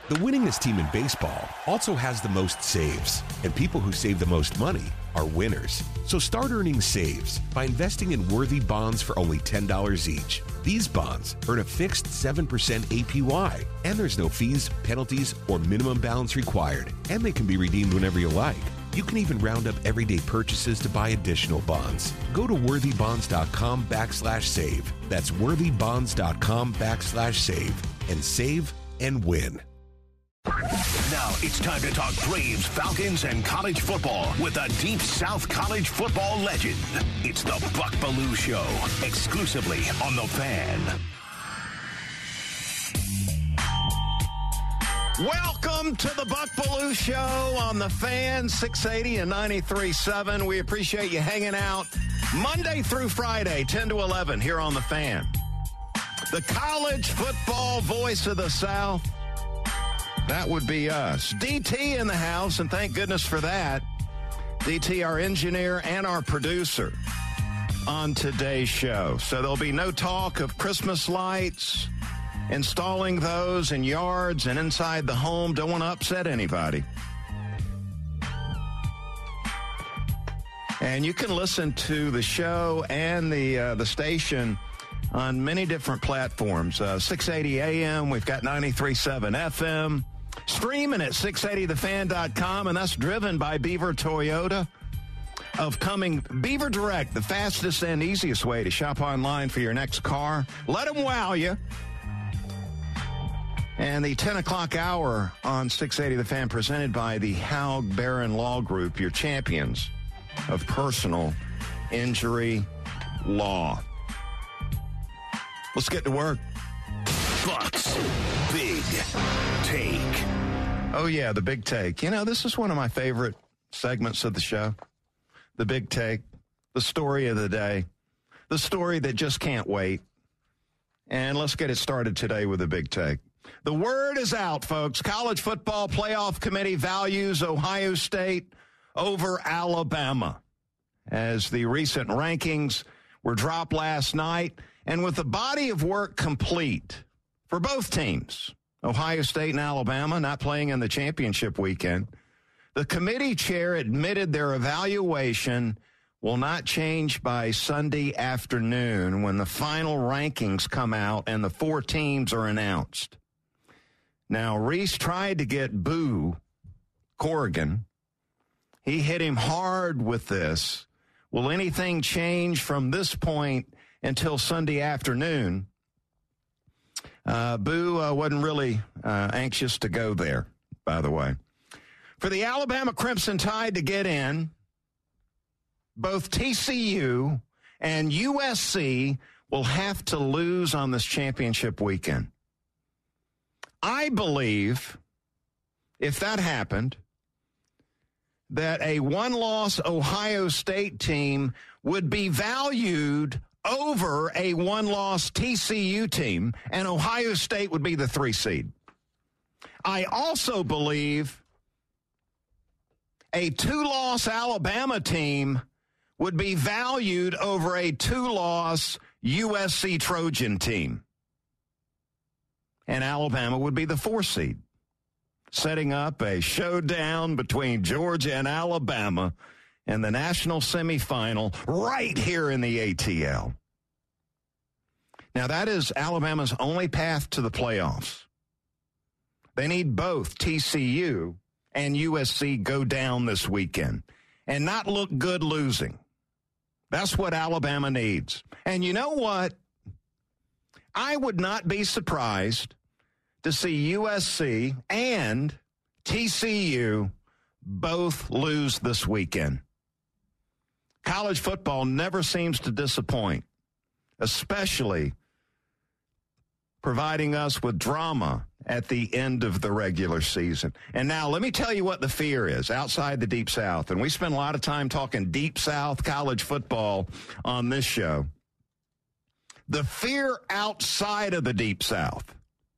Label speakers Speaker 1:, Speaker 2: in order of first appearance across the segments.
Speaker 1: The winningest team in baseball also has the most saves, and people who save the most money are winners. So start earning saves by investing in worthy bonds for only $10 each. These bonds earn a fixed 7% APY, and there's no fees, penalties, or minimum balance required, and they can be redeemed whenever you like. You can even round up everyday purchases to buy additional bonds. Go to worthybonds.com/save. That's worthybonds.com/save and save and win.
Speaker 2: Now it's time to talk Braves, Falcons, and college football with a Deep South college football legend. It's the Buck Belue Show, exclusively on The Fan.
Speaker 3: Welcome to the Buck Belue Show on The Fan, 680 and 93.7. We appreciate you hanging out Monday through Friday, 10 to 11 here on The Fan. The college football voice of the South. That would be us. DT in the house, and thank goodness for that. DT, our engineer and our producer on today's show. So there'll be no talk of Christmas lights, installing those in yards and inside the home. Don't want to upset anybody. And you can listen to the show and the station on many different platforms. 680 AM, we've got 93.7 FM. Streaming at 680thefan.com, and that's driven by Beaver Toyota of Cumming. Beaver Direct, the fastest and easiest way to shop online for your next car. Let them wow you. And the 10 o'clock hour on 680 The Fan, presented by the Haug Barron Law Group, your champions of personal injury law. Let's get to work.
Speaker 2: Bucks Big Take.
Speaker 3: Oh, yeah, the Big Take. You know, this is one of my favorite segments of the show. The Big Take, the story of the day, the story that just can't wait. And let's get it started today with the Big Take. The word is out, folks. College Football Playoff Committee values Ohio State over Alabama, as the recent rankings were dropped last night. And with the body of work complete for both teams, Ohio State and Alabama not playing in the championship weekend, the committee chair admitted their evaluation will not change by Sunday afternoon when the final rankings come out and the four teams are announced. Now, Reese tried to get Boo Corrigan. He hit him hard with this. Will anything change from this point until Sunday afternoon? Boo wasn't really anxious to go there, by the way. For the Alabama Crimson Tide to get in, both TCU and USC will have to lose on this championship weekend. I believe, if that happened, that a one-loss Ohio State team would be valued over a one-loss TCU team, and Ohio State would be the 3 seed. I also believe a 2-loss Alabama team would be valued over a 2-loss USC Trojan team, and Alabama would be the 4 seed, setting up a showdown between Georgia and Alabama in the national semifinal right here in the ATL. Now, that is Alabama's only path to the playoffs. They need both TCU and USC go down this weekend and not look good losing. That's what Alabama needs. And you know what? I would not be surprised to see USC and TCU both lose this weekend. College football never seems to disappoint, especially providing us with drama at the end of the regular season. And now let me tell you what the fear is outside the Deep South. And we spend a lot of time talking Deep South college football on this show. The fear outside of the Deep South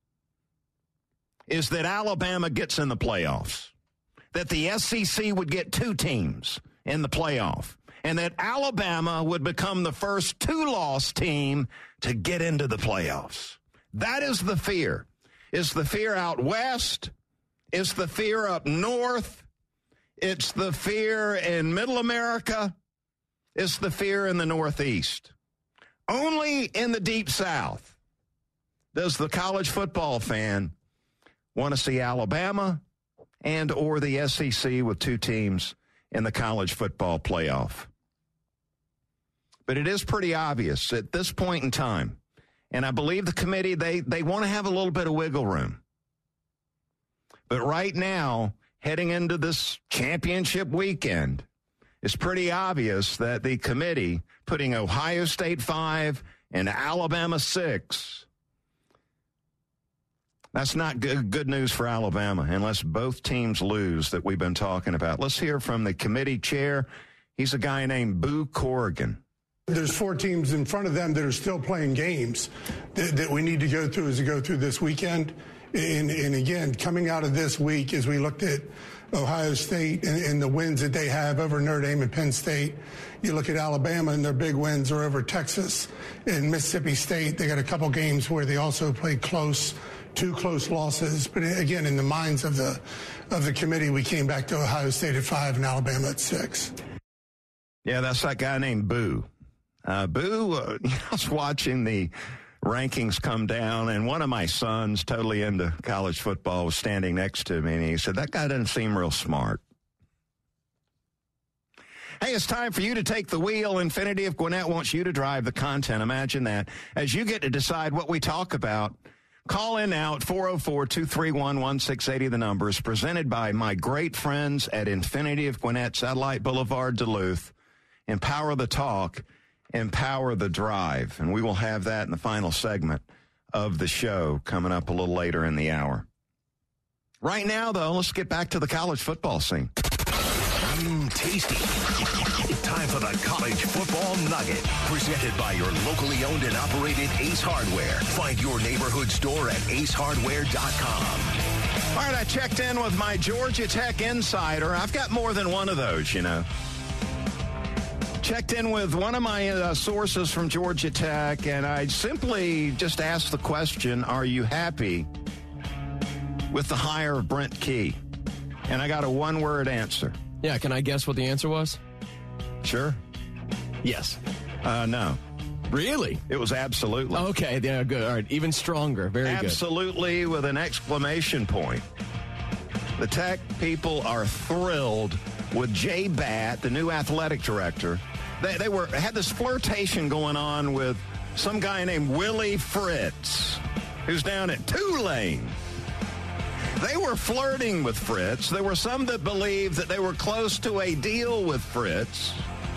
Speaker 3: is that Alabama gets in the playoffs, that the SEC would get 2 teams in the playoff, and that Alabama would become the first 2-loss team to get into the playoffs. That is the fear. Is the fear out west It's the fear up north. It's the fear in Middle America. It's the fear in the Northeast. Only in the Deep South does the college football fan want to see Alabama and or the SEC with two teams in the college football playoff. But it is pretty obvious at this point in time, and I believe the committee, they want to have a little bit of wiggle room. But right now, heading into this championship weekend, it's pretty obvious that the committee putting Ohio State 5 and Alabama 6, that's not good news for Alabama unless both teams lose that we've been talking about. Let's hear from the committee chair. He's a guy named Boo Corrigan.
Speaker 4: There's 4 teams in front of them that are still playing games that we need to go through as we go through this weekend. And again, coming out of this week, as we looked at Ohio State and the wins that they have over Notre Dame and Penn State, you look at Alabama and their big wins are over Texas and Mississippi State. They got a couple games where they also played close, 2 close losses. But again, in the minds of the committee, we came back to Ohio State at 5 and Alabama at 6.
Speaker 3: Yeah, that's that guy named Boo. Boo, I was watching the rankings come down, and one of my sons, totally into college football, was standing next to me, and he said, that guy doesn't seem real smart. Hey, it's time for you to take the wheel. Infinity of Gwinnett wants you to drive the content. Imagine that. As you get to decide what we talk about, call in now at 404-231-1680. The number is presented by my great friends at Infinity of Gwinnett, Satellite Boulevard, Duluth. Empower the talk. Empower the drive. And we will have that in the final segment of the show coming up a little later in the hour. Right now, though, let's get back to the college football scene.
Speaker 2: Tasty. Time for the College Football Nugget. Presented by your locally owned and operated Ace Hardware. Find your neighborhood store at acehardware.com.
Speaker 3: All right, I checked in with my Georgia Tech insider. I've got more than one of those, you know. Checked in with one of my sources from Georgia Tech, and I simply just asked the question, are you happy with the hire of Brent Key? And I got a one-word answer.
Speaker 5: Yeah, can I guess what the answer was?
Speaker 3: Sure.
Speaker 5: Yes.
Speaker 3: No.
Speaker 5: Really?
Speaker 3: It was absolutely.
Speaker 5: Okay, yeah, good. All right, even stronger. Very good.
Speaker 3: Absolutely with an exclamation point. The Tech people are thrilled with Jay Batt, the new athletic director. They had this flirtation going on with some guy named Willie Fritz, who's down at Tulane. They were flirting with Fritz. There were some that believed that they were close to a deal with Fritz.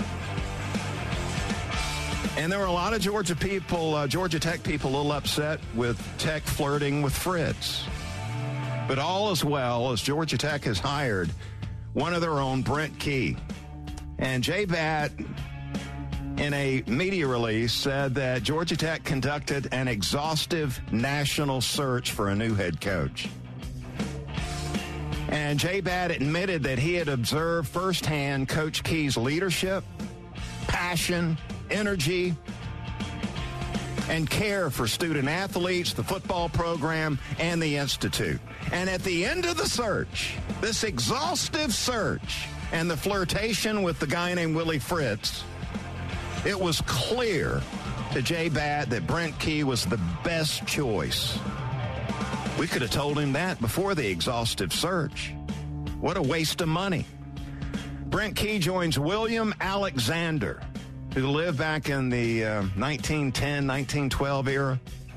Speaker 3: And there were a lot of Georgia Tech people a little upset with Tech flirting with Fritz. But all is well as Georgia Tech has hired one of their own, Brent Key. And Jay Batt, in a media release, said that Georgia Tech conducted an exhaustive national search for a new head coach. And Jay Batt admitted that he had observed firsthand Coach Key's leadership, passion, energy, and care for student athletes, the football program, and the institute. And at the end of the search, this exhaustive search and the flirtation with the guy named Willie Fritz, it was clear to Jay Batt that Brent Key was the best choice. We could have told him that before the exhaustive search. What a waste of money. Brent Key joins William Alexander, who lived back in the 1910, 1912 era.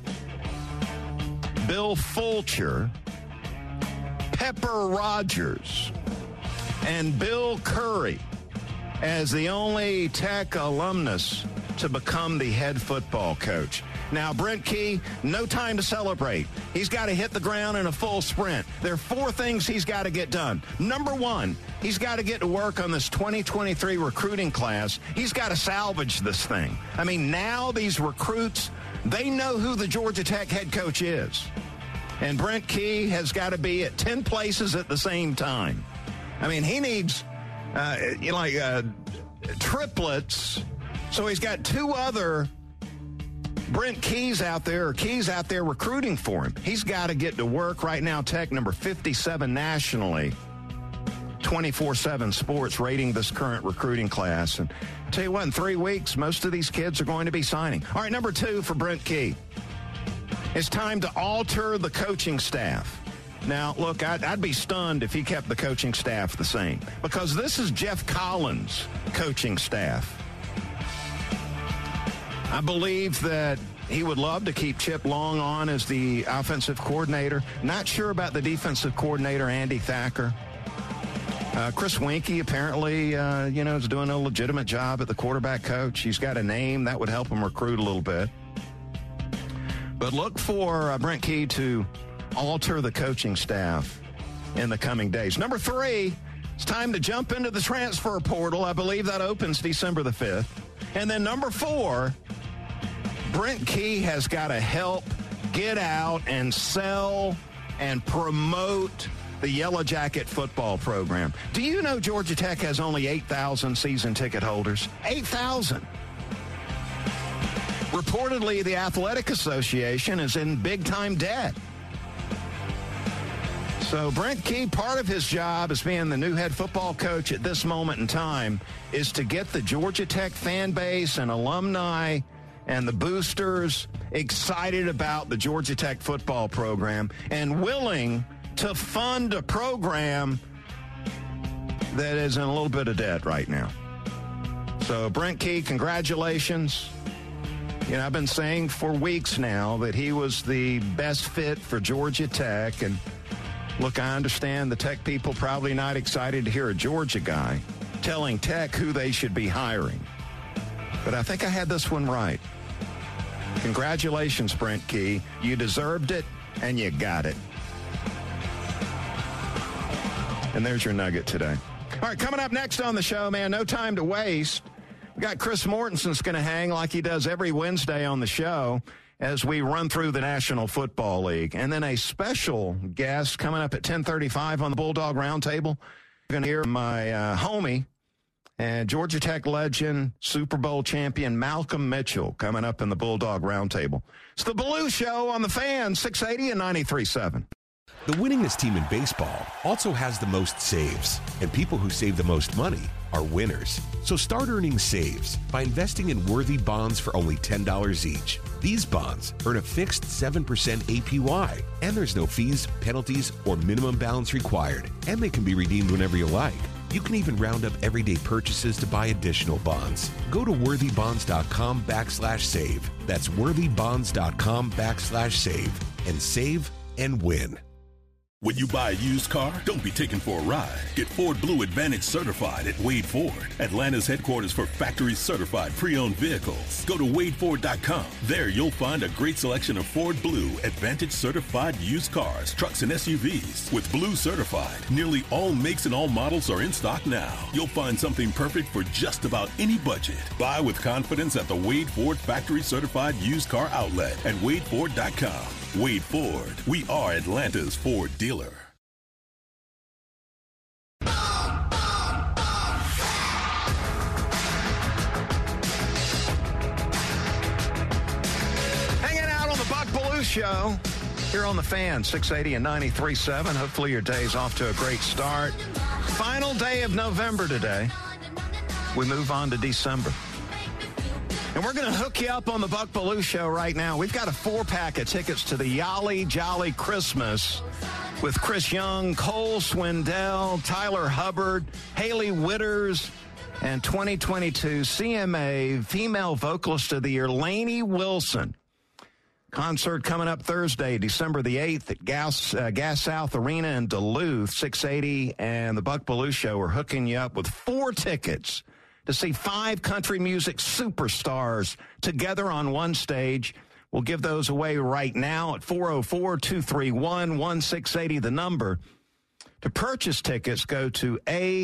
Speaker 3: Bill Fulcher, Pepper Rogers, and Bill Curry as the only Tech alumnus to become the head football coach. Now, Brent Key, no time to celebrate. He's got to hit the ground in a full sprint. There are 4 things he's got to get done. Number 1, he's got to get to work on this 2023 recruiting class. He's got to salvage this thing. I mean, now these recruits, they know who the Georgia Tech head coach is. And Brent Key has got to be at 10 places at the same time. I mean, he needs, triplets. So he's got 2 other Brent Key's out there recruiting for him. He's got to get to work right now. Tech number 57 nationally. 24/7 Sports rating this current recruiting class. And I'll tell you what, in 3 weeks, most of these kids are going to be signing. All right, number 2 for Brent Key. It's time to alter the coaching staff. Now, look, I'd be stunned if he kept the coaching staff the same, because this is Jeff Collins' coaching staff. I believe that he would love to keep Chip Long on as the offensive coordinator. Not sure about the defensive coordinator, Andy Thacker. Chris Winkie apparently, is doing a legitimate job at the quarterback coach. He's got a name that would help him recruit a little bit. But look for Brent Key to alter the coaching staff in the coming days. Number 3, it's time to jump into the transfer portal. I believe that opens December the 5th. And then number 4, Brent Key has got to help get out and sell and promote the Yellow Jacket football program. Do you know Georgia Tech has only 8,000 season ticket holders? 8,000. Reportedly, the Athletic Association is in big-time debt. So Brent Key, part of his job as being the new head football coach at this moment in time is to get the Georgia Tech fan base and alumni and the boosters excited about the Georgia Tech football program and willing to fund a program that is in a little bit of debt right now. So Brent Key, congratulations. You know, I've been saying for weeks now that he was the best fit for Georgia Tech. And look, I understand the Tech people probably not excited to hear a Georgia guy telling Tech who they should be hiring. But I think I had this one right. Congratulations, Brent Key. You deserved it, and you got it. And there's your nugget today. All right, coming up next on the show, man, no time to waste. We got Chris Mortensen's going to hang like he does every Wednesday on the show as we run through the National Football League. And then a special guest coming up at 10:35 on the Bulldog Roundtable. We're going to hear my homie and Georgia Tech legend, Super Bowl champion Malcolm Mitchell coming up in the Bulldog Roundtable. It's the Blue Show on the Fan, 680 and 93.7.
Speaker 1: The winningest team in baseball also has the most saves, and people who save the most money are winners. So start earning saves by investing in worthy bonds for only $10 each. These bonds earn a fixed 7% APY, and there's no fees, penalties, or minimum balance required, and they can be redeemed whenever you like. You can even round up everyday purchases to buy additional bonds. Go to worthybonds.com/save. That's worthybonds.com/save and save and win.
Speaker 6: When you buy a used car, don't be taken for a ride. Get Ford Blue Advantage certified at Wade Ford, Atlanta's headquarters for factory certified pre-owned vehicles. Go to wadeford.com. There you'll find a great selection of Ford Blue Advantage certified used cars, trucks, and SUVs. With Blue certified, nearly all makes and all models are in stock now. You'll find something perfect for just about any budget. Buy with confidence at the Wade Ford factory certified used car outlet at wadeford.com. Wade Ford. We are Atlanta's Ford dealer.
Speaker 3: Hanging out on the Buck Belue Show here on the Fan, 680 and 93.7. Hopefully your day's off to a great start. Final day of November today. We move on to December. And we're going to hook you up on the Buck Belue Show right now. We've got a 4-pack of tickets to the Yali Jolly Christmas with Chris Young, Cole Swindell, Tyler Hubbard, Haley Witters, and 2022 CMA Female Vocalist of the Year, Lainey Wilson. Concert coming up Thursday, December the 8th at Gas South Arena in Duluth, 680. And the Buck Belue Show are hooking you up with 4 tickets to see 5 country music superstars together on one stage. We'll give those away right now at 404-231-1680, the number. To purchase tickets, go to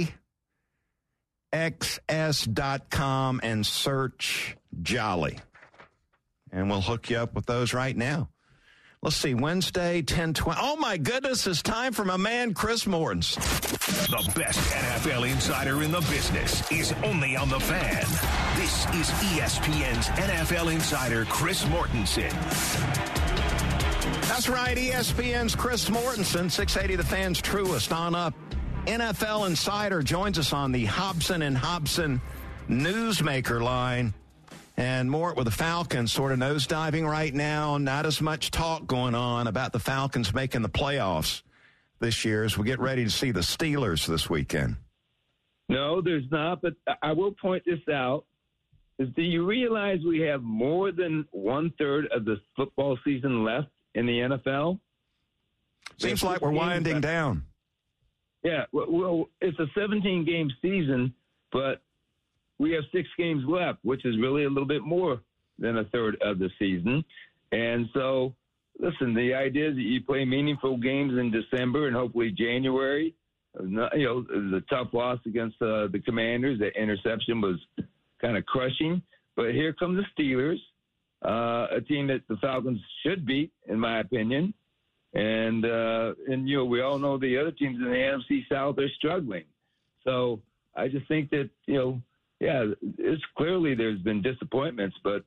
Speaker 3: axs.com and search Jolly. And we'll hook you up with those right now. Let's see, Wednesday, 10:20. Oh, my goodness, it's time for my man, Chris Mortensen.
Speaker 2: The best NFL insider in the business is only on The Fan. This is ESPN's NFL insider, Chris Mortensen.
Speaker 3: That's right, ESPN's Chris Mortensen, 680 The Fan's truest on up. NFL insider joins us on the Hobson and Hobson Newsmaker line. And Mort, with the Falcons sort of nosediving right now, not as much talk going on about the Falcons making the playoffs this year as we get ready to see the Steelers this weekend.
Speaker 7: No, there's not, but I will point this out. Do you realize we have more than 1/3 of the football season left in the NFL?
Speaker 3: Seems like we're winding down.
Speaker 7: Yeah, well, it's a 17-game season, but we have 6 games left, which is really a little bit more than 1/3 of the season. And so, listen, the idea is that you play meaningful games in December and hopefully January. The tough loss against the Commanders, the interception was kind of crushing. But here come the Steelers, a team that the Falcons should beat, in my opinion. And we all know the other teams in the NFC South are struggling. So I just think that, it's clearly there's been disappointments, but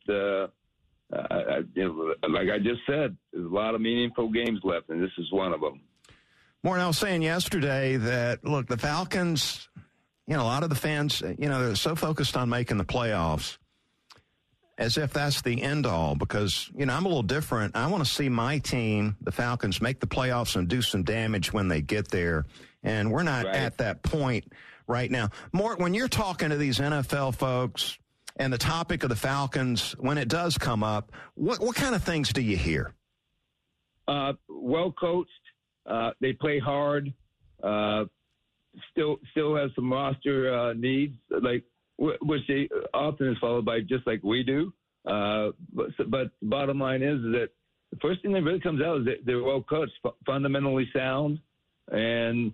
Speaker 7: like I just said, there's a lot of meaningful games left, and this is one of them.
Speaker 3: More, I was saying yesterday that, look, the Falcons, a lot of the fans, they're so focused on making the playoffs as if that's the end all because, I'm a little different. I want to see my team, the Falcons, make the playoffs and do some damage when they get there. And we're not at that point right now. Mort, when you're talking to these NFL folks and the topic of the Falcons, when it does come up, what kind of things do you hear?
Speaker 7: Well coached. They play hard. Still have some roster needs, which they often is followed by just like we do. But the bottom line is that the first thing that really comes out is that they're well coached, fundamentally sound, and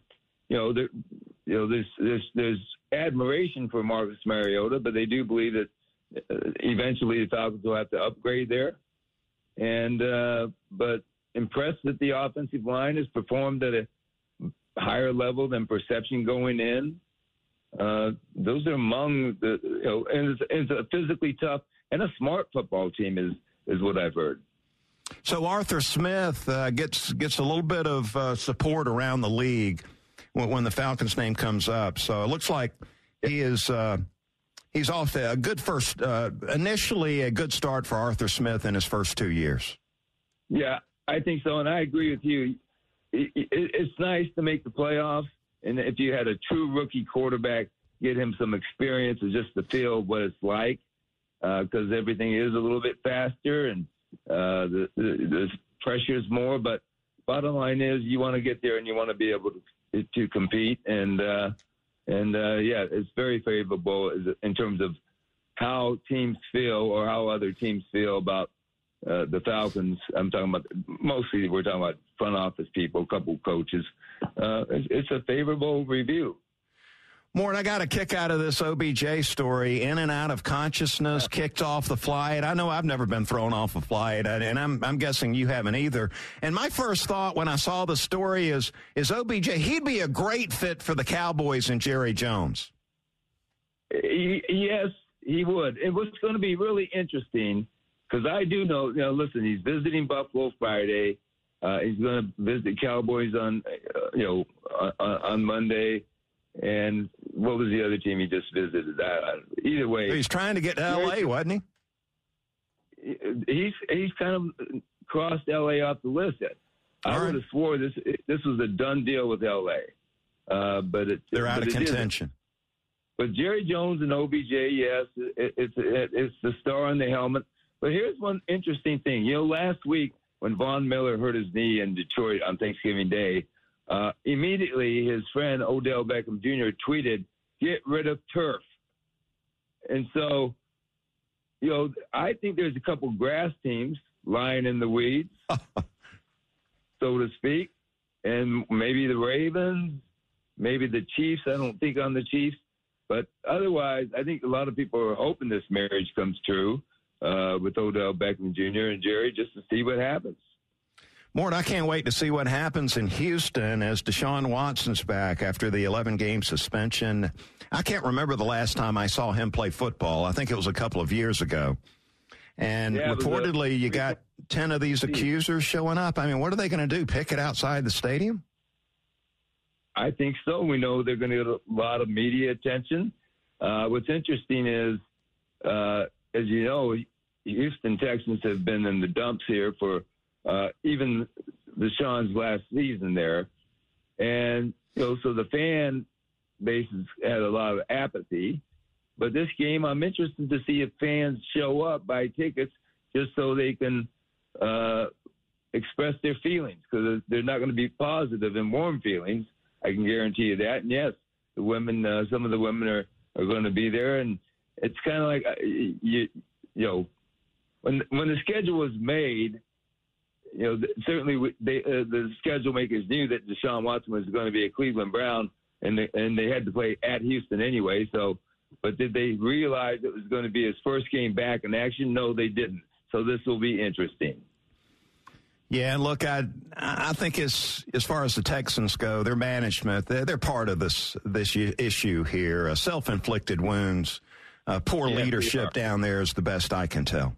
Speaker 7: there's admiration for Marcus Mariota, but they do believe that eventually the Falcons will have to upgrade there. And but impressed that the offensive line has performed at a higher level than perception going in. Those are among the and it's a physically tough and a smart football team is what I've heard.
Speaker 3: So Arthur Smith gets a little bit of support around the league when the Falcons name comes up. So it looks like he is he's off a good first initially a good start for Arthur Smith in his first 2 years. Yeah,
Speaker 7: I think so, and I agree with you. It's nice to make the playoffs, and if you had a true rookie quarterback, get him some experience just to feel what it's like, because everything is a little bit faster and the pressure is more. But bottom line is, you want to get there and you want to be able to compete, and it's very favorable in terms of how teams feel or how other teams feel about the Falcons. I'm talking about mostly we're talking about front office people, a couple coaches. It's a favorable review.
Speaker 3: Mort, I got a kick out of this OBJ story. In and out of consciousness, kicked off the flight. I know I've never been thrown off a flight, and I'm guessing you haven't either. And my first thought when I saw the story is OBJ, he'd be a great fit for the Cowboys and Jerry Jones.
Speaker 7: Yes, he would. And what's going to be really interesting, because I do know, listen, he's visiting Buffalo Friday. He's going to visit the Cowboys on Monday. And what was the other team he just visited? Either way,
Speaker 3: he's trying to get to L.A., wasn't
Speaker 7: he? He's kind of crossed L.A. off the list. I would have swore this was a done deal with L.A. But
Speaker 3: they're out of contention.
Speaker 7: But Jerry Jones and OBJ, yes, it's the star on the helmet. But here's one interesting thing. Last week when Von Miller hurt his knee in Detroit on Thanksgiving Day, immediately his friend Odell Beckham Jr. tweeted, "Get rid of turf." And so, I think there's a couple grass teams lying in the weeds, so to speak, and maybe the Ravens, maybe the Chiefs. I don't think on the Chiefs, but otherwise, I think a lot of people are hoping this marriage comes true with Odell Beckham Jr. and Jerry just to see what happens.
Speaker 3: Mort, I can't wait to see what happens in Houston as Deshaun Watson's back after the 11-game suspension. I can't remember the last time I saw him play football. I think it was a couple of years ago. And reportedly, you got 10 of these accusers showing up. I mean, what are they going to do, pick it outside the stadium?
Speaker 7: I think so. We know they're going to get a lot of media attention. What's interesting is, as you know, Houston Texans have been in the dumps here for even Deshaun's last season there. And so the fan base has had a lot of apathy. But this game, I'm interested to see if fans show up, buy tickets, just so they can express their feelings, because they're not going to be positive and warm feelings. I can guarantee you that. And, yes, the women, some of the women are going to be there. And it's kind of like, when the schedule was made, certainly the schedule makers knew that Deshaun Watson was going to be a Cleveland Brown, and they had to play at Houston anyway. But did they realize it was going to be his first game back in action? No, they didn't. So this will be interesting.
Speaker 3: Yeah, look, I think as far as the Texans go, their management, they're part of this issue here. Self-inflicted wounds, poor leadership down there is the best I can tell.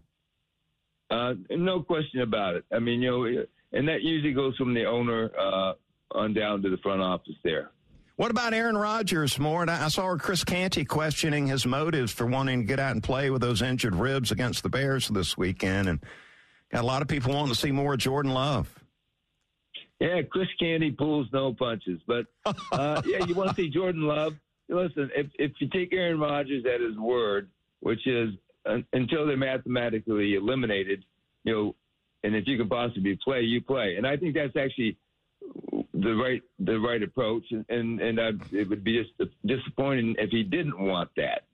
Speaker 7: No question about it. I mean, and that usually goes from the owner on down to the front office there.
Speaker 3: What about Aaron Rodgers, Mort? I saw Chris Canty questioning his motives for wanting to get out and play with those injured ribs against the Bears this weekend, and got a lot of people wanting to see more of Jordan Love.
Speaker 7: Yeah, Chris Canty pulls no punches. But, you want to see Jordan Love? Listen, if you take Aaron Rodgers at his word, which is until they're mathematically eliminated, and if you can possibly play, you play. And I think that's actually the right approach. And it would be just disappointing if he didn't want that.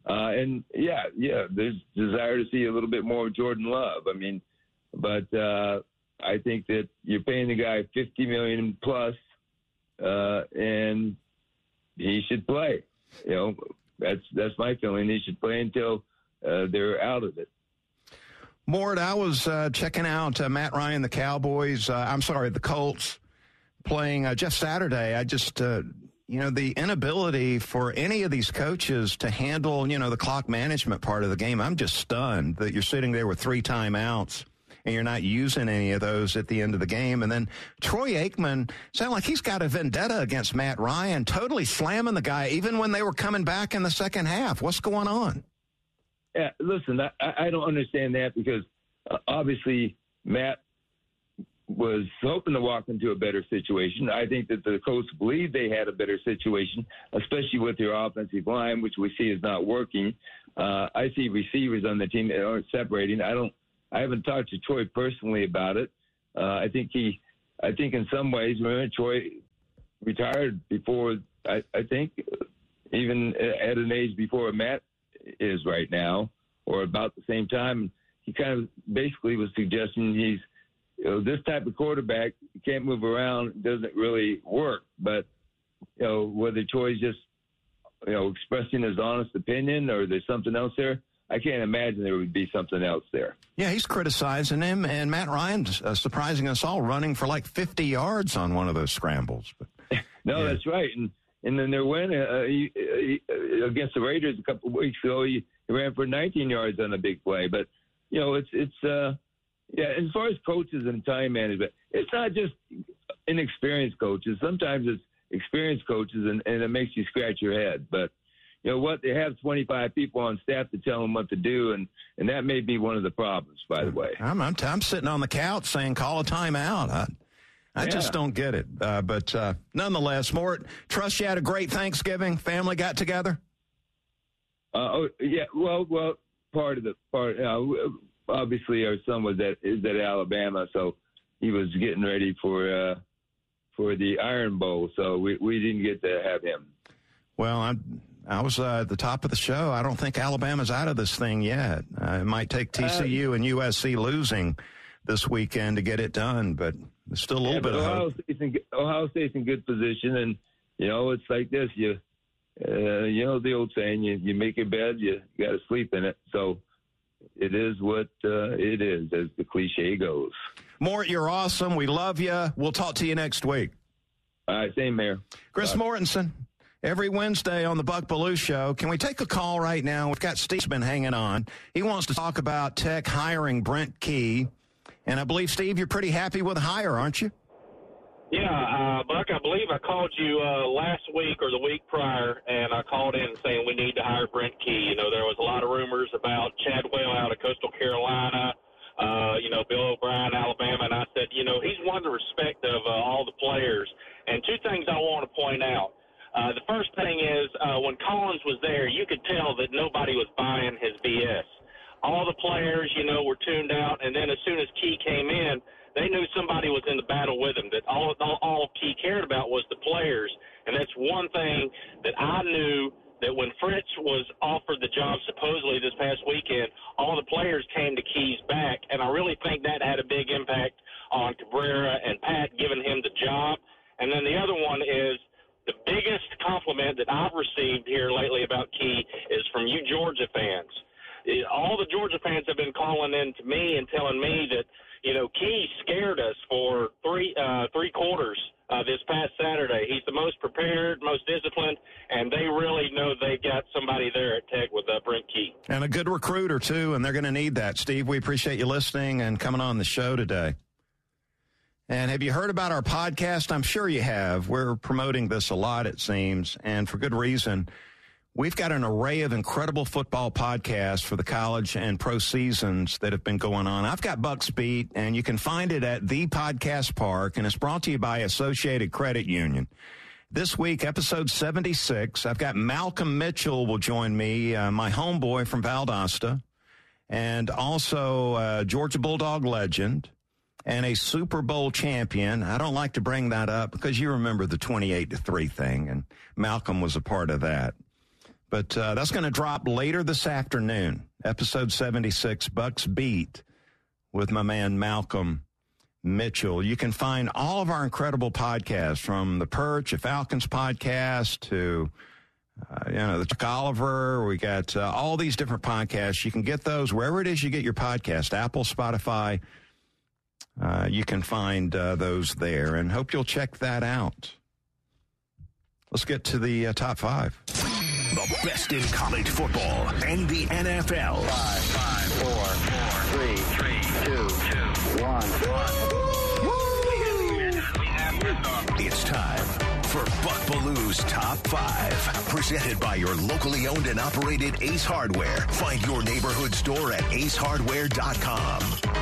Speaker 7: There's desire to see a little bit more of Jordan Love. I mean, but I think that you're paying the guy $50 million plus, and he should play. That's my feeling. He should play until they're out of it.
Speaker 3: Mort, I was checking out Matt Ryan, the Cowboys. The Colts playing Jeff Saturday. I just, the inability for any of these coaches to handle, the clock management part of the game. I'm just stunned that you're sitting there with 3 timeouts and you're not using any of those at the end of the game. And then Troy Aikman sounded like he's got a vendetta against Matt Ryan, totally slamming the guy even when they were coming back in the second half. What's going on?
Speaker 7: Yeah, listen, I don't understand that, because obviously Matt was hoping to walk into a better situation. I think that the coach believed they had a better situation, especially with their offensive line, which we see is not working. I see receivers on the team that aren't separating. I haven't talked to Troy personally about it. I think in some ways, remember, Troy retired before, I think, even at an age before Matt is right now, or about the same time. He kind of basically was suggesting he's, this type of quarterback, you can't move around, doesn't really work. But, whether Troy's just, expressing his honest opinion or there's something else there, I can't imagine there would be something else there. Yeah,
Speaker 3: he's criticizing him, and Matt Ryan's surprising us all, running for like 50 yards on one of those scrambles. But
Speaker 7: That's right. And then their win against the Raiders a couple of weeks ago, he ran for 19 yards on a big play. But, as far as coaches and time management, it's not just inexperienced coaches. Sometimes it's experienced coaches, and it makes you scratch your head. But, they have 25 people on staff to tell them what to do, and that may be one of the problems, by the way.
Speaker 3: I'm sitting on the couch saying call a timeout. I just don't get it. But nonetheless, Mort, trust you had a great Thanksgiving. Family got together?
Speaker 7: Well, obviously our son is at Alabama, so he was getting ready for the Iron Bowl, so we didn't get to have him.
Speaker 3: Well, I was at the top of the show. I don't think Alabama's out of this thing yet. It might take TCU and USC losing this weekend to get it done, but there's still a little bit of hope.
Speaker 7: Ohio State's in good position, and, it's like this. The old saying, you make your bed, you got to sleep in it. So, it is what it is, as the cliche goes.
Speaker 3: Mort, you're awesome. We love you. We'll talk to you next week.
Speaker 7: All right, same here.
Speaker 3: Chris Mortensen, every Wednesday on the Buck Belue Show. Can we take a call right now? We've got Steve's been hanging on. He wants to talk about Tech hiring Brent Key. And I believe, Steve, you're pretty happy with the hire, aren't you?
Speaker 8: Yeah, Buck, I believe I called you last week or the week prior, and I called in saying we need to hire Brent Key. You know, there was a lot of rumors about Chadwell out of Coastal Carolina, Bill O'Brien, Alabama, and I said, he's won the respect of all the players. And two things I want to point out. The first thing is when Collins was there, you could tell that nobody was buying his BS. All the players, were tuned out, and then as soon as Key came in, they knew somebody was in the battle with him, that all Key cared about was the players. And that's one thing that I knew, that when Fritz was offered the job supposedly this past weekend, all the players came to Key's back, and I really think that had a big impact on Cabrera and Pat giving him the job. And then the other one is the biggest compliment that I've received here lately about Key is from you Georgia fans. All the Georgia fans have been calling in to me and telling me that, Key scared us for three quarters this past Saturday. He's the most prepared, most disciplined, and they really know they got somebody there at Tech with Brent Key.
Speaker 3: And a good recruiter, too, and they're going to need that. Steve, we appreciate you listening and coming on the show today. And have you heard about our podcast? I'm sure you have. We're promoting this a lot, it seems, and for good reason. We've got an array of incredible football podcasts for the college and pro seasons that have been going on. I've got Bucks Beat, and you can find it at The Podcast Park, and it's brought to you by Associated Credit Union. This week, episode 76, I've got Malcolm Mitchell will join me, my homeboy from Valdosta, and also Georgia Bulldog legend and a Super Bowl champion. I don't like to bring that up because you remember the 28-3 thing, and Malcolm was a part of that. But that's going to drop later this afternoon, episode 76, Bucks Beat, with my man Malcolm Mitchell. You can find all of our incredible podcasts, from the Perch, a Falcons podcast, to, the Chuck Oliver. We got all these different podcasts. You can get those wherever it is you get your podcast, Apple, Spotify. You can find those there, and hope you'll check that out. Let's get to the top five.
Speaker 2: The best in college football and the NFL.
Speaker 9: 5, 4, 3, 2, 1.
Speaker 2: It's time for Buck Belue's Top 5. Presented by your locally owned and operated Ace Hardware. Find your neighborhood store at acehardware.com.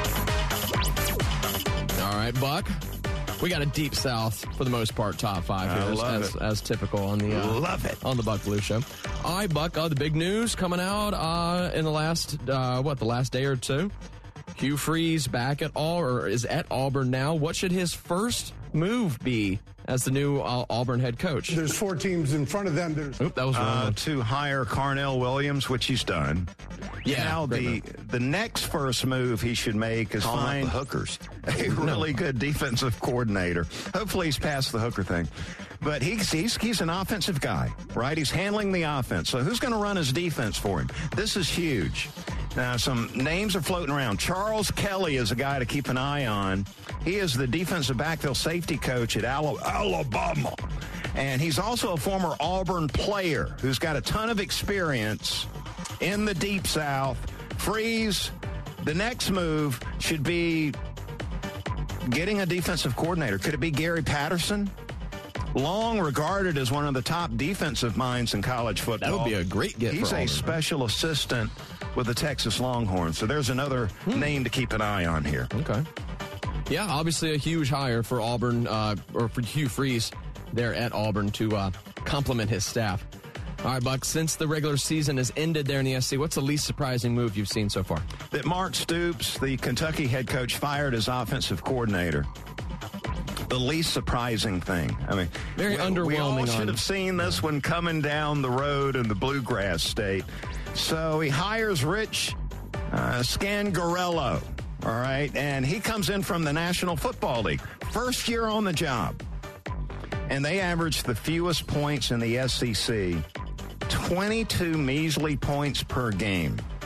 Speaker 5: All right, Buck. We got a Deep South, for the most part, top five here, as typical on the on the Buck Belue Show. All right, Buck, the big news coming out in the last day or two. Hugh Freeze back is at Auburn now. What should his first move be as the new Auburn head coach?
Speaker 4: There's 4 teams in front of them.
Speaker 5: That was wrong.
Speaker 3: To hire Carnell Williams, which he's done.
Speaker 5: Yeah.
Speaker 3: Now the next first move he should make is find
Speaker 10: the hookers.
Speaker 3: A really good defensive coordinator. Hopefully he's past the hooker thing. But he's an offensive guy, right? He's handling the offense. So who's going to run his defense for him? This is huge. Now, some names are floating around. Charles Kelly is a guy to keep an eye on. He is the defensive backfield safety coach at Alabama. And he's also a former Auburn player who's got a ton of experience in the Deep South. Freeze, the next move should be getting a defensive coordinator. Could it be Gary Patterson? Long regarded as one of the top defensive minds in college football.
Speaker 5: That would be a great get
Speaker 3: He's
Speaker 5: for Auburn.
Speaker 3: a special assistant with the Texas Longhorns. So there's another name to keep an eye on here.
Speaker 5: Okay. Yeah, obviously a huge hire for Auburn, or for Hugh Freeze there at Auburn to complement his staff. All right, Buck, since the regular season has ended there in the SC, what's the least surprising move you've seen so far?
Speaker 3: That Mark Stoops, the Kentucky head coach, fired his offensive coordinator. The least surprising thing. I mean,
Speaker 5: very underwhelming.
Speaker 3: We all should have seen this one coming down the road in the Bluegrass State. So he hires Rich Scangarello, all right, and he comes in from the National Football League. First year on the job. And they averaged the fewest points in the SEC, 22 measly points per game.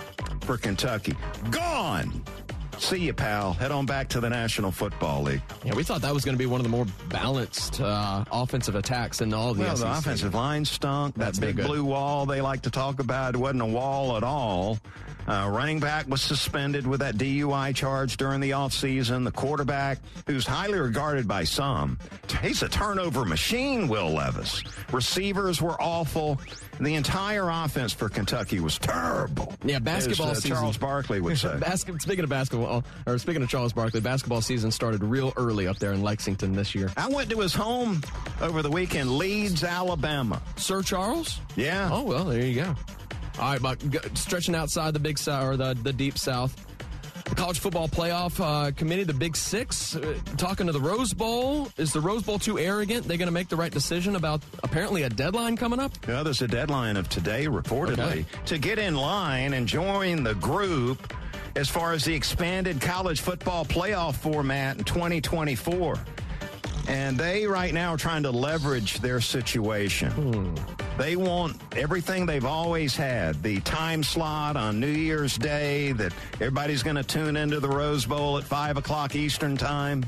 Speaker 3: for Kentucky. Gone. See you, pal. Head on back to the National Football League.
Speaker 5: Yeah, we thought that was going to be one of the more balanced offensive attacks in all of the SEC.
Speaker 3: The offensive line stunk. That big blue wall they like to talk about wasn't a wall at all. Running back was suspended with that DUI charge during the offseason. The quarterback, who's highly regarded by some, he's a turnover machine, Will Levis. Receivers were awful. The entire offense for Kentucky was terrible.
Speaker 5: Yeah, basketball season.
Speaker 3: Charles Barkley would say.
Speaker 5: Speaking of basketball, or speaking of Charles Barkley, basketball season started real early up there in Lexington this year.
Speaker 3: I went to his home over the weekend, Leeds, Alabama.
Speaker 5: Sir Charles?
Speaker 3: Yeah.
Speaker 5: Oh, well, there you go. All right, Buck, stretching outside the Big South, or the Deep South. The College Football Playoff Committee, the Big Six, talking to the Rose Bowl. Is the Rose Bowl too arrogant? They're going to make the right decision about apparently a deadline coming up?
Speaker 3: Yeah, there's a deadline of today, reportedly, to get in line and join the group as far as the expanded College Football Playoff format in 2024. And they right now are trying to leverage their situation. They want everything they've always had, the time slot on New Year's Day that everybody's going to tune into the Rose Bowl at 5 o'clock Eastern time.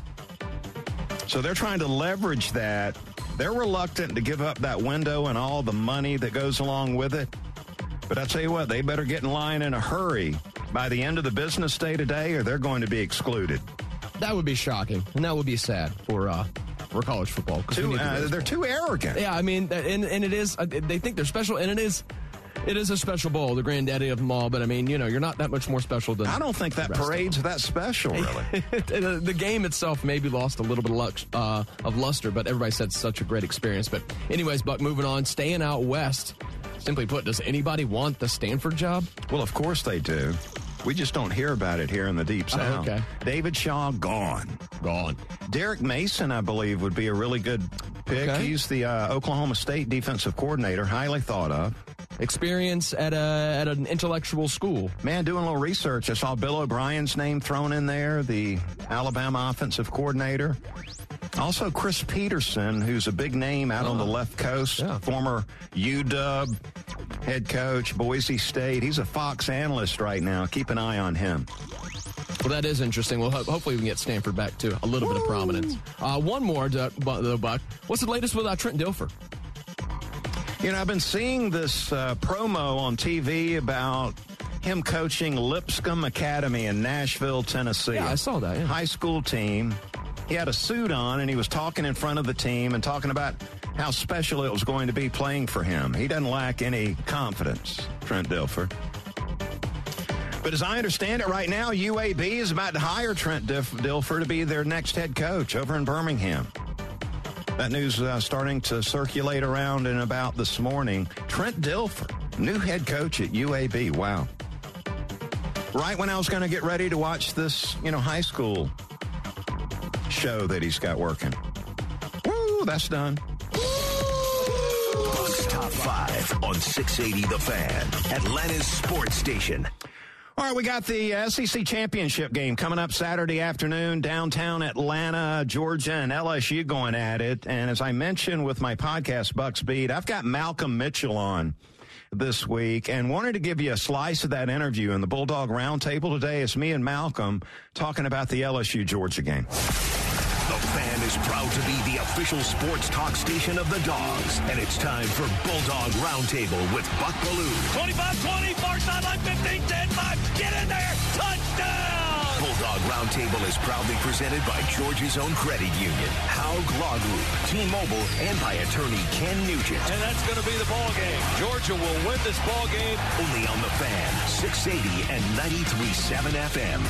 Speaker 3: So they're trying to leverage that. They're reluctant to give up that window and all the money that goes along with it. But I tell you what, they better get in line in a hurry by the end of the business day today, or they're going to be excluded.
Speaker 5: That would be shocking, and that would be sad for college football.
Speaker 3: They're too arrogant.
Speaker 5: Yeah, I mean, and it is. They think they're special, and it is a special bowl, the granddaddy of them all. But I mean, you're not that much more special than.
Speaker 3: I don't think that parade's that special, really.
Speaker 5: The game itself maybe lost a little bit of luster, but everybody said it's such a great experience. But anyways, Buck, moving on, staying out west. Simply put, does anybody want the Stanford job?
Speaker 3: Well, of course they do. We just don't hear about it here in the Deep South.
Speaker 5: Okay.
Speaker 3: David Shaw, gone.
Speaker 5: Gone.
Speaker 3: Derek Mason, I believe, would be a really good pick. Okay. He's the Oklahoma State defensive coordinator, highly thought of.
Speaker 5: Experience at an intellectual school.
Speaker 3: Man, doing a little research, I saw Bill O'Brien's name thrown in there, the Alabama offensive coordinator. Also, Chris Peterson, who's a big name out on the left coast, former UW head coach, Boise State. He's a Fox analyst right now. Keep an eye on him.
Speaker 5: Well, that is interesting. Well, hopefully we can get Stanford back to a little bit of prominence. One more, though, Buck. What's the latest with Trent Dilfer?
Speaker 3: I've been seeing this promo on TV about him coaching Lipscomb Academy in Nashville, Tennessee.
Speaker 5: Yeah, I saw that. Yeah.
Speaker 3: High school team. He had a suit on, and he was talking in front of the team and talking about how special it was going to be playing for him. He doesn't lack any confidence, Trent Dilfer. But as I understand it right now, UAB is about to hire Trent Dilfer to be their next head coach over in Birmingham. That news starting to circulate around and about this morning. Trent Dilfer, new head coach at UAB. Wow. Right when I was going to get ready to watch this, high school show that he's got working. Woo, that's done.
Speaker 2: Bucks Top 5 on 680 The Fan, Atlanta's sports station.
Speaker 3: All right, we got the SEC championship game coming up Saturday afternoon, downtown Atlanta, Georgia, and LSU going at it. And as I mentioned with my podcast, Bucks Beat, I've got Malcolm Mitchell on this week and wanted to give you a slice of that interview in the Bulldog Roundtable today. It's me and Malcolm talking about the LSU-Georgia game.
Speaker 2: The Fan is proud to be the official sports talk station of the Dogs, and it's time for Bulldog Roundtable with Buck Belue.
Speaker 10: 25-20, far sideline, 15, 10-5, get in there, touchdown!
Speaker 2: Bulldog Roundtable is proudly presented by Georgia's own credit union, Haug Law Group, T-Mobile, and by attorney Ken Nugent.
Speaker 10: And that's going to be the ball game. Georgia will win this ball game.
Speaker 2: Only on the Fan, 680 and 93.7 FM.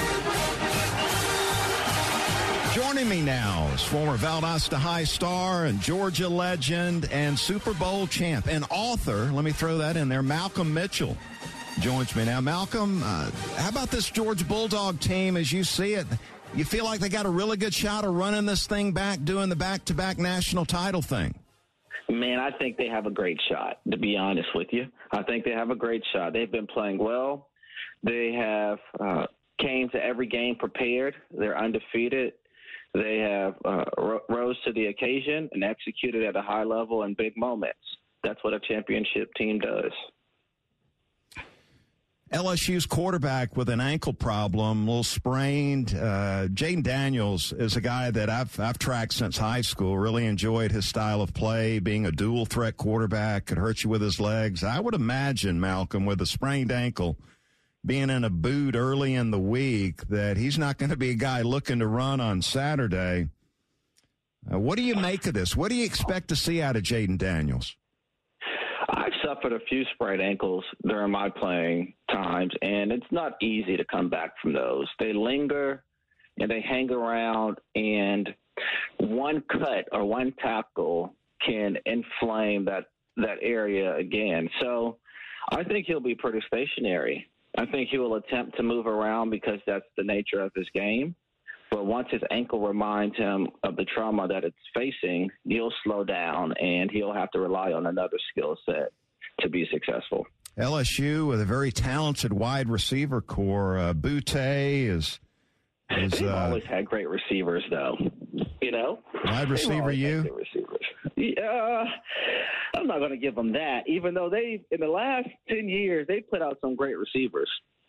Speaker 3: Joining me now is former Valdosta High star and Georgia legend and Super Bowl champ and author, let me throw that in there, Malcolm Mitchell joins me now. Malcolm, how about this Georgia Bulldog team as you see it? You feel like they got a really good shot of running this thing back, doing the back-to-back national title thing?
Speaker 11: Man, I think they have a great shot, to be honest with you. I think they have a great shot. They've been playing well. They have came to every game prepared. They're undefeated. They have rose to the occasion and executed at a high level in big moments. That's what a championship team does.
Speaker 3: LSU's quarterback with an ankle problem, a little sprained. Jayden Daniels is a guy that I've tracked since high school. Really enjoyed his style of play, being a dual threat quarterback, could hurt you with his legs. I would imagine, Malcolm, with a sprained ankle, being in a boot early in the week, that he's not going to be a guy looking to run on Saturday. What do you make of this? What do you expect to see out of Jayden Daniels?
Speaker 11: I've suffered a few sprained ankles during my playing times, and it's not easy to come back from those. They linger and they hang around, and one cut or one tackle can inflame that area again. So I think he'll be pretty stationary. I think he will attempt to move around because that's the nature of his game. But once his ankle reminds him of the trauma that it's facing, he'll slow down, and he'll have to rely on another skill set to be successful.
Speaker 3: LSU with a very talented wide receiver core. Butte is
Speaker 11: They've always had great receivers, though. You know?
Speaker 3: Wide receiver, you?
Speaker 11: Yeah, I'm not going to give them that, even though in the last 10 years, they put out some great receivers.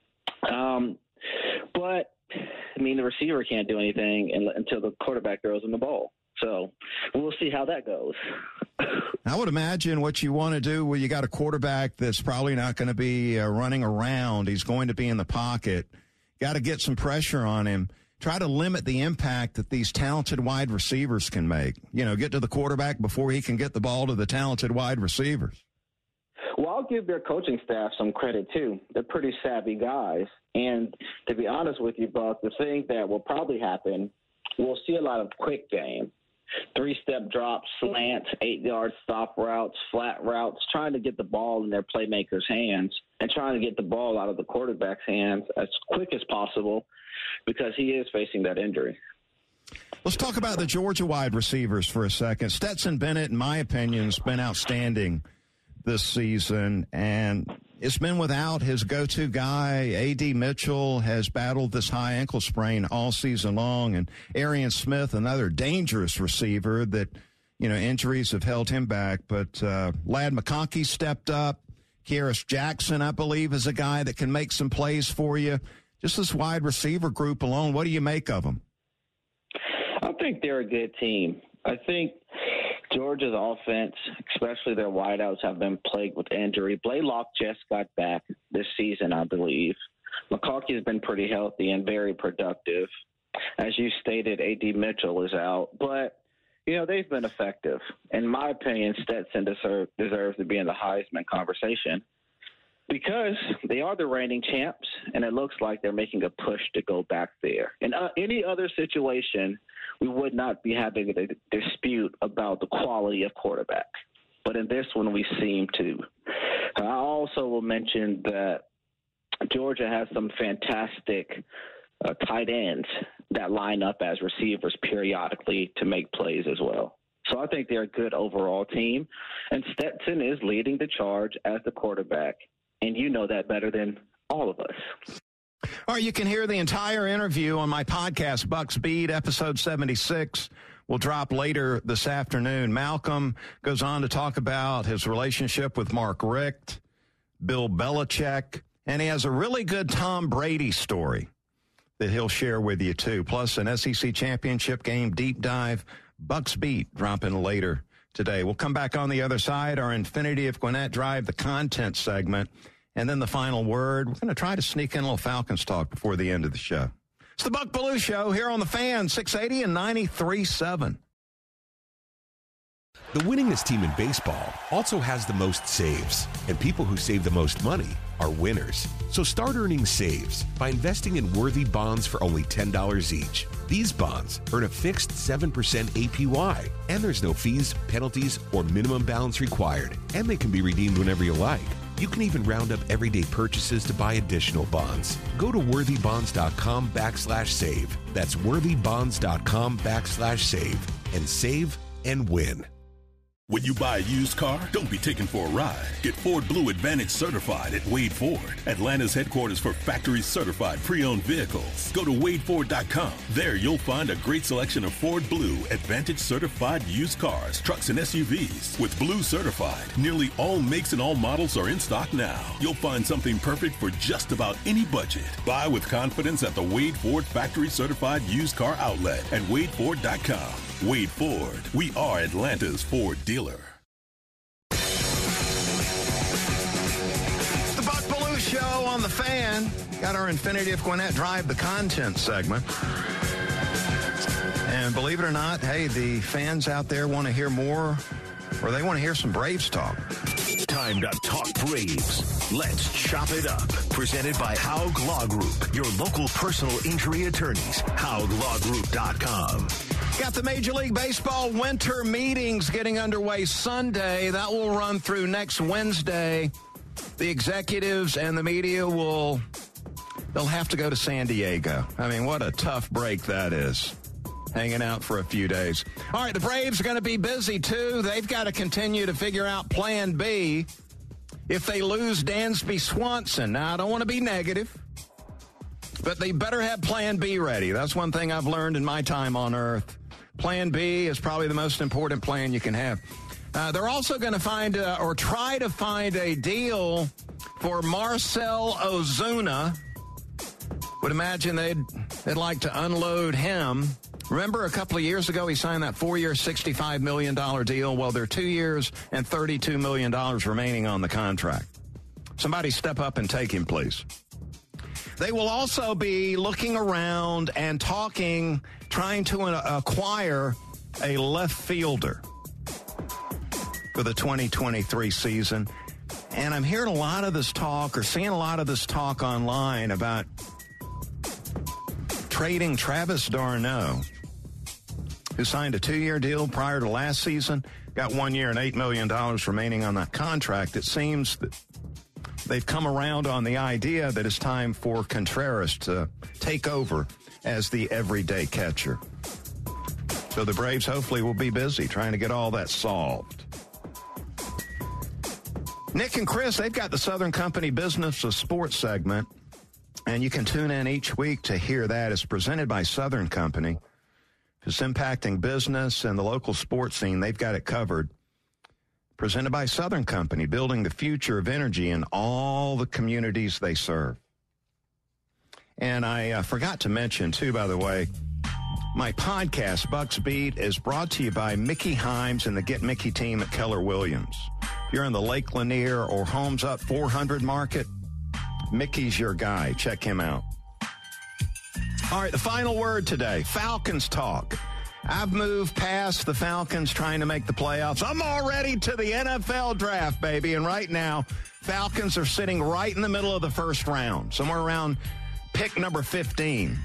Speaker 11: But I mean, the receiver can't do anything until the quarterback throws him the ball. So we'll see how that goes.
Speaker 3: I would imagine what you want to do when you got a quarterback that's probably not going to be running around. He's going to be in the pocket. Got to get some pressure on him. Try to limit the impact that these talented wide receivers can make. You know, get to the quarterback before he can get the ball to the talented wide receivers.
Speaker 11: Well, I'll give their coaching staff some credit, too. They're pretty savvy guys. And to be honest with you, Buck, the thing that will probably happen, we'll see a lot of quick game. 3-step drops, slants, 8-yard stop routes, flat routes, trying to get the ball in their playmakers' hands and trying to get the ball out of the quarterback's hands as quick as possible because he is facing that injury.
Speaker 3: Let's talk about the Georgia wide receivers for a second. Stetson Bennett, in my opinion, has been outstanding this season, and it's been without his go-to guy. A.D. Mitchell has battled this high ankle sprain all season long, and Arian Smith, another dangerous receiver that, you know, injuries have held him back. But Ladd McConkey stepped up. Kearis Jackson, I believe, is a guy that can make some plays for you. Just this wide receiver group alone, what do you make of them?
Speaker 11: I think they're a good team. I think Georgia's offense, especially their wideouts, have been plagued with injury. Blaylock just got back this season, I believe. McConkey has been pretty healthy and very productive. As you stated, A.D. Mitchell is out. But, you know, they've been effective. In my opinion, Stetson deserves to be in the Heisman conversation because they are the reigning champs, and it looks like they're making a push to go back there. In any other situation, we would not be having a dispute about the quality of quarterback. But in this one, we seem to. I also will mention that Georgia has some fantastic tight ends that line up as receivers periodically to make plays as well. So I think they're a good overall team. And Stetson is leading the charge as the quarterback. And you know that better than all of us.
Speaker 3: All right, you can hear the entire interview on my podcast, Bucks Beat, episode 76. Will drop later this afternoon. Malcolm goes on to talk about his relationship with Mark Richt, Bill Belichick, and he has a really good Tom Brady story that he'll share with you, too. Plus, an SEC championship game deep dive. Bucks Beat dropping later today. We'll come back on the other side, our Infinity of Gwinnett Drive, the content segment. And then the final word, we're going to try to sneak in a little Falcons talk before the end of the show. It's the Buck Belue Show here on the Fan, 680 and 93.7.
Speaker 1: The winningest team in baseball also has the most saves, and people who save the most money are winners. So start earning saves by investing in worthy bonds for only $10 each. These bonds earn a fixed 7% APY, and there's no fees, penalties, or minimum balance required, and they can be redeemed whenever you like. You can even round up everyday purchases to buy additional bonds. Go to worthybonds.com/save. That's worthybonds.com/save and save and win.
Speaker 6: When you buy a used car, don't be taken for a ride. Get Ford Blue Advantage certified at Wade Ford, Atlanta's headquarters for factory certified pre-owned vehicles. Go to wadeford.com. There you'll find a great selection of Ford Blue Advantage certified used cars, trucks, and SUVs. With Blue certified, nearly all makes and all models are in stock now. You'll find something perfect for just about any budget. Buy with confidence at the Wade Ford factory certified used car outlet at wadeford.com. Wade Ford. We are Atlanta's Ford dealer.
Speaker 3: It's the Buck Belue Show on the Fan. Got our Infinity of Gwinnett Drive the Content segment. And believe it or not, hey, the fans out there want to hear more, or they want to hear some Braves talk.
Speaker 2: Time to talk Braves. Let's chop it up. Presented by Haug Law Group, your local personal injury attorneys. HaugLawGroup.com.
Speaker 3: Got the Major League Baseball winter meetings getting underway Sunday. That will run through next Wednesday. The executives and the media they'll have to go to San Diego. I mean, what a tough break that is. Hanging out for a few days. All right, the Braves are going to be busy, too. They've got to continue to figure out Plan B if they lose Dansby Swanson. Now, I don't want to be negative, but they better have Plan B ready. That's one thing I've learned in my time on Earth. Plan B is probably the most important plan you can have. They're also going to find or try to find a deal for Marcell Ozuna. Would imagine they'd like to unload him. Remember a couple of years ago he signed that 4-year, $65 million deal? Well, there are 2 years and $32 million remaining on the contract. Somebody step up and take him, please. They will also be looking around and trying to acquire a left fielder for the 2023 season. And I'm hearing a lot of this talk, or seeing a lot of this talk online about trading Travis d'Arnaud, who signed a 2-year deal prior to last season, got 1 year and $8 million remaining on that contract. It seems that they've come around on the idea that it's time for Contreras to take over as the everyday catcher. So the Braves hopefully will be busy trying to get all that solved. Nick and Chris, they've got the Southern Company Business of Sports segment, and you can tune in each week to hear that. It's presented by Southern Company. If it's impacting business and the local sports scene, they've got it covered. Presented by Southern Company, building the future of energy in all the communities they serve. And I forgot to mention, too, by the way, my podcast, Bucks Beat, is brought to you by Mickey Himes and the Get Mickey team at Keller Williams. If you're in the Lake Lanier or Homes Up 400 market, Mickey's your guy. Check him out. All right, the final word today, Falcons talk. I've moved past the Falcons trying to make the playoffs. I'm already to the NFL draft, baby. And right now, Falcons are sitting right in the middle of the first round, somewhere around pick number 15.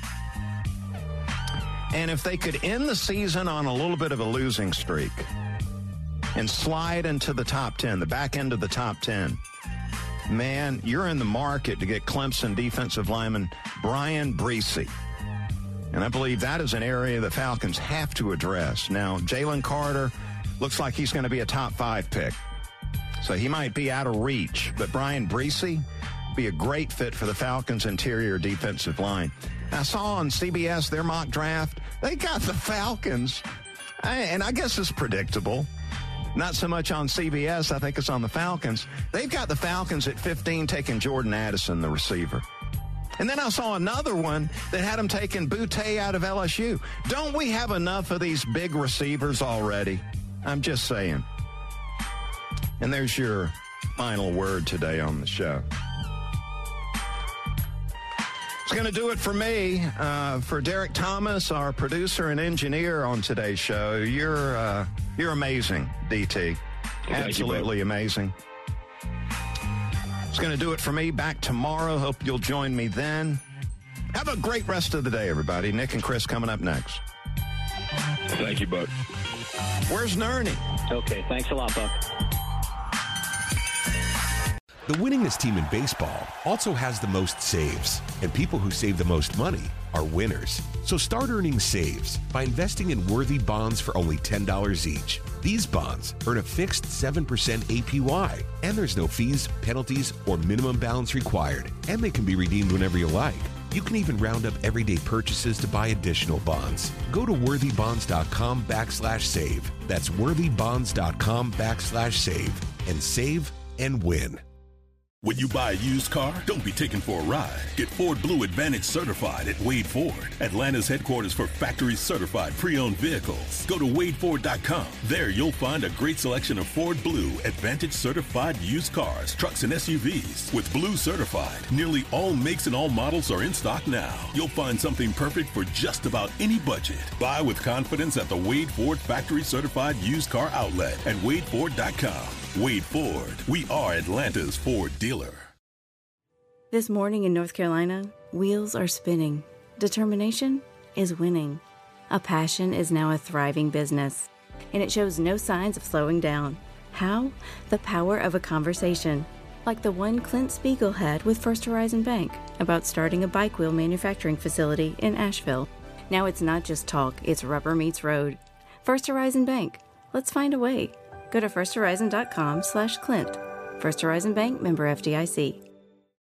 Speaker 3: And if they could end the season on a little bit of a losing streak and slide into the top 10, the back end of the top 10, man, you're in the market to get Clemson defensive lineman Brian Bresee. And I believe that is an area the Falcons have to address. Now, Jalen Carter looks like he's going to be a top 5 pick. So he might be out of reach. But Brian Bresee be a great fit for the Falcons' interior defensive line. I saw on CBS their mock draft. They got the Falcons. And I guess it's predictable. Not so much on CBS. I think it's on the Falcons. They've got the Falcons at 15 taking Jordan Addison, the receiver. And then I saw another one that had him taking Boutte out of LSU. Don't we have enough of these big receivers already? I'm just saying. And there's your final word today on the show. It's going to do it for me. For Derek Thomas, our producer and engineer on today's show, you're amazing, DT. Absolutely amazing. It's going to do it for me. Back tomorrow. Hope you'll join me then. Have a great rest of the day, everybody. Nick and Chris coming up next.
Speaker 12: Thank you, Buck.
Speaker 3: Where's Nerney?
Speaker 11: Okay, thanks a lot, Buck.
Speaker 1: The winningest team in baseball also has the most saves, and people who save the most money are winners. So start earning saves by investing in worthy bonds for only $10 each. These bonds earn a fixed 7% APY, and there's no fees, penalties, or minimum balance required, and they can be redeemed whenever you like. You can even round up everyday purchases to buy additional bonds. Go to worthybonds.com/save. That's worthybonds.com/save and save and win.
Speaker 6: When you buy a used car, don't be taken for a ride. Get Ford Blue Advantage certified at Wade Ford, Atlanta's headquarters for factory certified pre-owned vehicles. Go to wadeford.com. There you'll find a great selection of Ford Blue Advantage certified used cars, trucks, and SUVs. With Blue certified, nearly all makes and all models are in stock now. You'll find something perfect for just about any budget. Buy with confidence at the Wade Ford factory certified used car outlet at wadeford.com. Wade Ford. We are Atlanta's Ford dealer.
Speaker 13: This morning in North Carolina, wheels are spinning. Determination is winning. A passion is now a thriving business, and it shows no signs of slowing down. How? The power of a conversation, like the one Clint Spiegel had with First Horizon Bank about starting a bike wheel manufacturing facility in Asheville. Now it's not just talk, it's rubber meets road. First Horizon Bank. Let's find a way. Go to firsthorizon.com/Clint. First Horizon Bank, member FDIC.